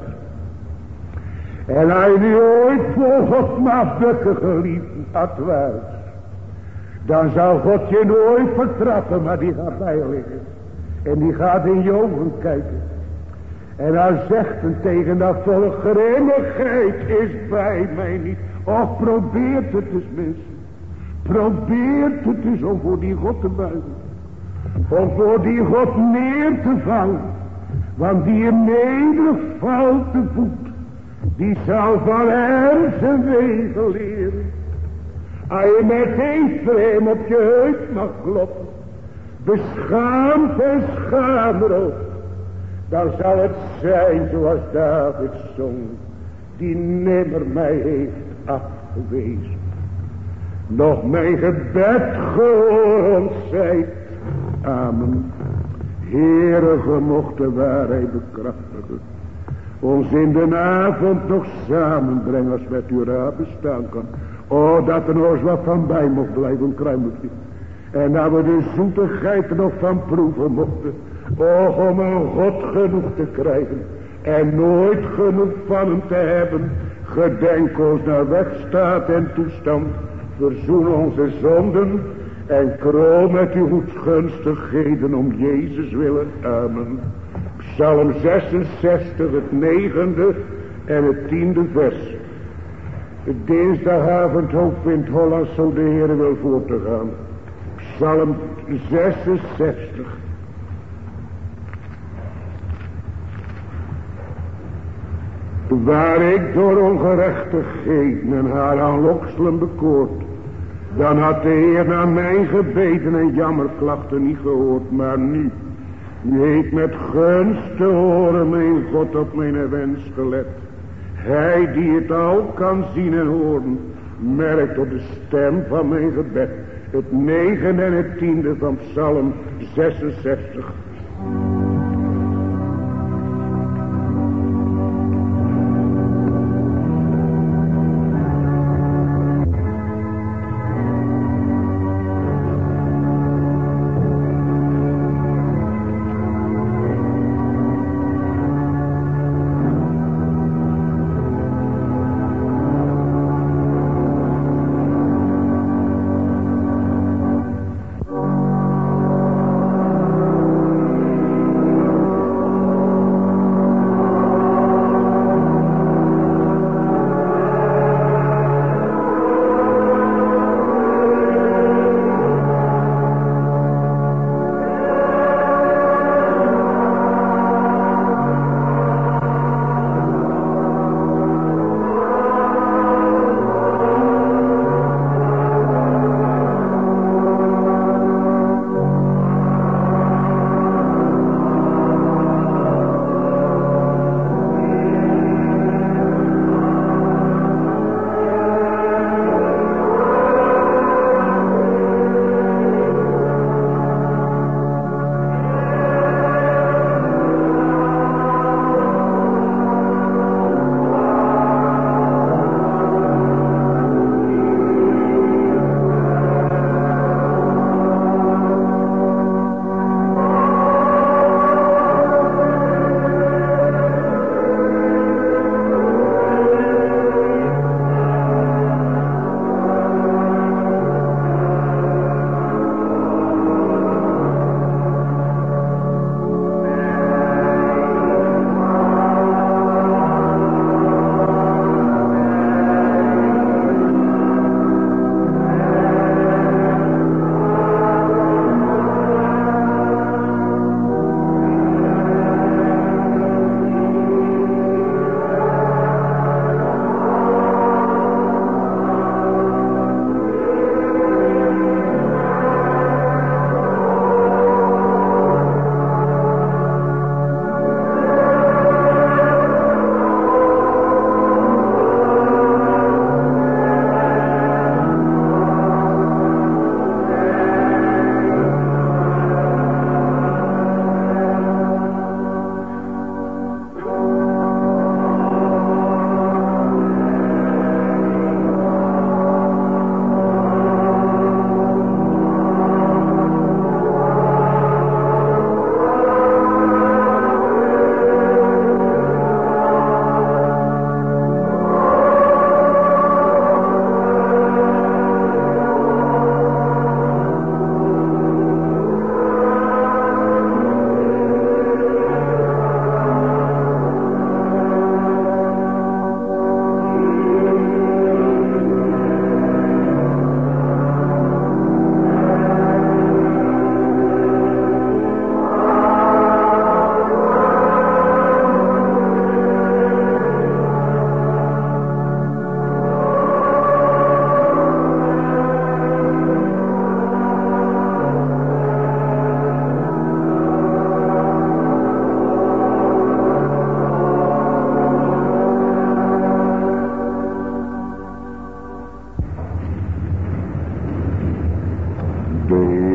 En hij die ooit voor God mag bukken geliefd had waard. Dan zal God je nooit vertrappen, maar die gaat bij liggen. En die gaat in je ogen kijken. En hij zegt hem tegen dat volk, grimmigheid is bij mij niet. Och, probeert het eens mensen. Probeert het eens om voor die God te buigen. Om voor die God neer te vallen. Want die hem nederig valt te voet. Die zal van hem zijn wegen leren. Als je met Ephraim op je heup mag kloppen. Beschaamd en schaamrood. Dan zal het zijn zoals David zong. Die nimmer mij heeft afgewezen. Nog mijn gebed gehoor ontzijt. Amen. Heere, ge mocht de waarheid bekrachtigen. Ons in de avond nog samenbrengen als met uw raad bestaan kan. Oh, dat er nog eens wat van bij mocht blijven, een kruimeltje. En dat we de zoetigheid er nog van proeven mochten. Oh, om een God genoeg te krijgen. En nooit genoeg van hem te hebben. Gedenk ons naar wegstaat en toestand. Verzoen onze zonden. En kroon met uw goedgunstigheden om Jezus willen. Amen. Psalm 66, het 9e en het 10e vers. De dinsdagavond hoop in het Holland zo de Heer wil voor te gaan. Psalm 66. Waar ik door ongerechtigheden en haar aanlokselen bekoord, dan had de Heer naar mijn gebeden en jammerklachten niet gehoord, maar nu heeft met gunst te horen mijn God op mijn wens gelet. Hij die het al kan zien en horen, merkt op de stem van mijn gebed. Het 9e en het 10e van Psalm 66.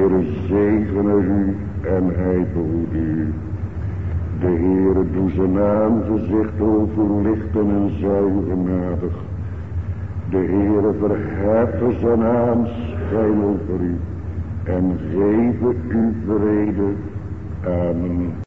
Heere zegene u en hij behoede u. De Heere doe zijn aangezicht over u lichten en zij u genadig. De Heere verheffe zijn aanschijn over u en geven u vrede. Amen.